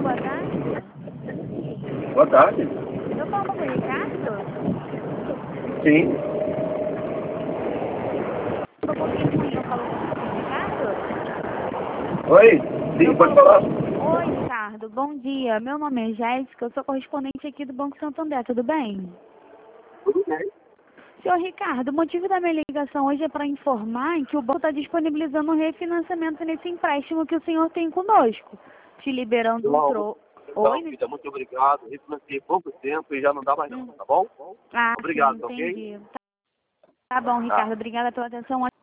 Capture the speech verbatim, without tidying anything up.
boa tarde. Boa tarde. Eu falo com o Ricardo? Sim. Um pouquinho ruim, eu falo com o Ricardo? Oi, sim, Eu pode falo- falar. Oi, Ricardo, bom dia. Meu nome é Jéssica, eu sou correspondente aqui do Banco Santander, tudo bem? Tudo bem. Senhor Ricardo, o motivo da minha ligação hoje é para informar que o banco está disponibilizando um refinanciamento nesse empréstimo que o senhor tem conosco, te liberando um Não, tro... Não, Oi? filha, muito obrigado. Refinanciei pouco tempo e já não dá mais não, Hum. tá bom? Ah, Obrigado, sim, tá ok? entendi. Tá, tá bom, Ricardo, obrigada pela atenção.